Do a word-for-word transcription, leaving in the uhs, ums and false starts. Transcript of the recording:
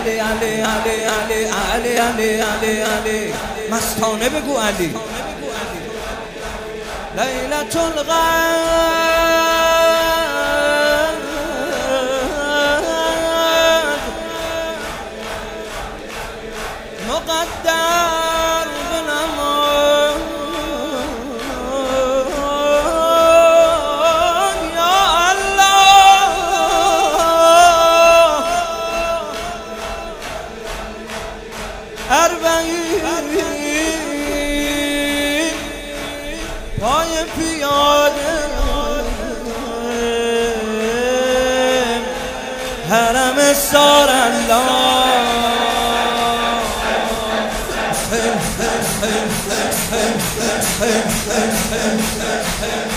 علی علی علی علی علی علی علی علی مستانه بگو علی لیلة القدر مقدر بنماز یا الله اربعین پای پیاده حرم سارالله Hey, hey, hey, hey, hey, hey, hey, hey, hey.